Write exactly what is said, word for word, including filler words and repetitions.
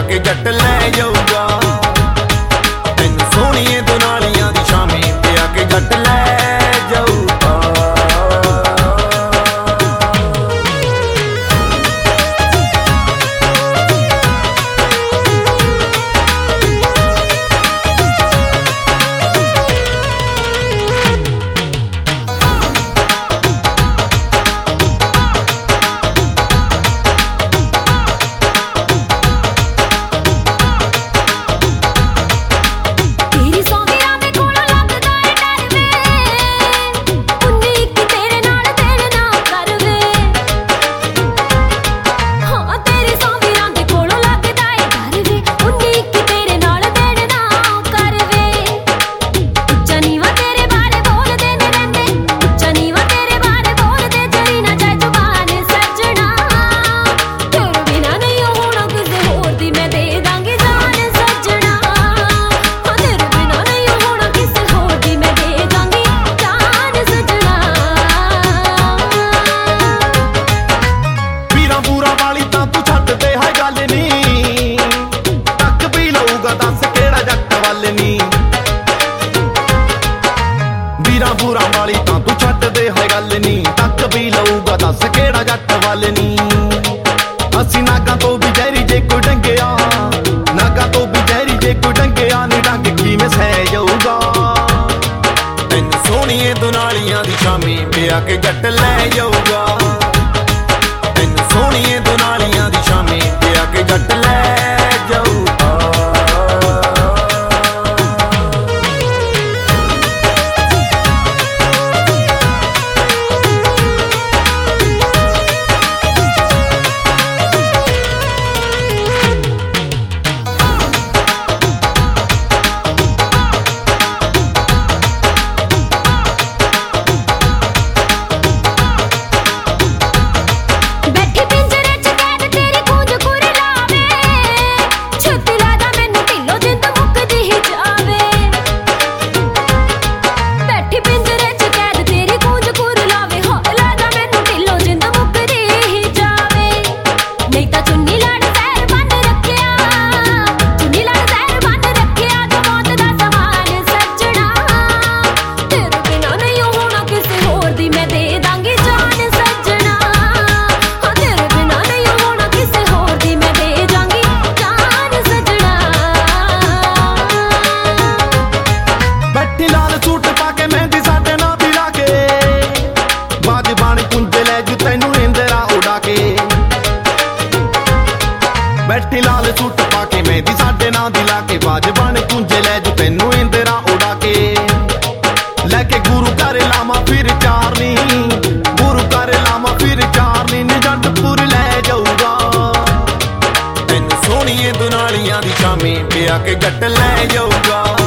के जट लै जाऊगा। तेन सोहणिए दुनालियां दी शामी ते आके जट लै जाऊगा। ਬੂਰਾ ਵਾਲੀ ਤਾਂ ਤੂੰ ਛੱਡ ਦੇ ਹੈ ਗੱਲ ਨੀ, ਤੱਕ ਵੀ ਲਊਗਾ ਦੱਸ ਕਿਹੜਾ ਜੱਟ ਵੱਲ ਨੀ। ਅਸੀਂ ਨਾਗਾਂ ਤੋਂ ਵੀ ਜ਼ਹਿਰੀ ਜੇ ਕੋਈ ਡੰਗਿਆ, ਨਾਗਾਂ ਤੋਂ ਵੀ ਜ਼ਹਿਰੀ ਜੇ ਕੋਈ ਡੰਗਿਆ ਨੀ, ਡੰਗ ਕਿਵੇਂ ਸਹਿ ਜਾਊਗਾ। ਤੈਨੂੰ ਸੋਹਣੀਏ ਦੁਨਾਲੀਆਂ ਦੀ ਸ਼ਾਮੀ ਪਿਆ ਕੇ ਜੱਟ ਲੈ ਜਾਊਗਾ। ਤੈਨੂੰ ਸੋਹਣੀਏ ਦੁਨਾਲੀਆਂ ਦੀ ਸ਼ਾਮੀ ਪਿਆ ਕੇ ਜੱਟ ਲੈ ਜਾਊਗਾ। ਬੈਠੀ ਲਾਲ ਸੂਟ ਪਾ ਕੇ ਮਹਿੰਦੀ ਸਾਡੇ ਨਾਂ ਦੀ ਲਾ ਕੇ, ਬਾਜ ਬਣ ਕੁੰਜੇ ਲੈ ਜੂ ਤੈਨੂੰ ਇੰਦਰਾ ਉਡਾ ਕੇ। ਲੈ ਕੇ ਗੁਰੂ ਘਰ ਲਾਵਾਂ ਫਿਰ ਚਾਰਨੀ, ਗੁਰੂ ਘਰ ਲਾਵਾਂ ਫਿਰ ਚਾਰਨੀ, ਨੀ ਜੱਟਪੁਰ ਲੈ ਜਾਊਗਾ। ਤੈਨੂੰ ਸੋਹਣੀਏ ਦੁਨਾਲੀਆਂ ਦੀ ਸ਼ਾਮੀ ਪਿਆ ਕੇ ਜੱਟ ਲੈ ਜਾਊਗਾ।